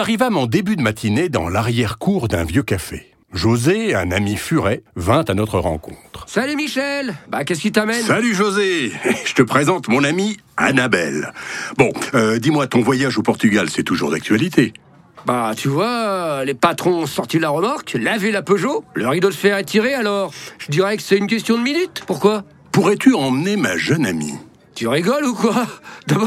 arrivâmes en début de matinée dans l'arrière-cour d'un vieux café. José, un ami furet, vint à notre rencontre. « Salut Michel. Qu'est-ce qui t'amène ?» « Salut José. Je te présente mon amie Annabelle. Bon, dis-moi, ton voyage au Portugal, c'est toujours d'actualité ? » Tu vois, les patrons ont sorti la remorque, lavé la Peugeot, le rideau de fer est tiré, alors je dirais que c'est une question de minutes. Pourquoi ? Pourrais-tu emmener ma jeune amie ? Tu rigoles ou quoi ? D'abord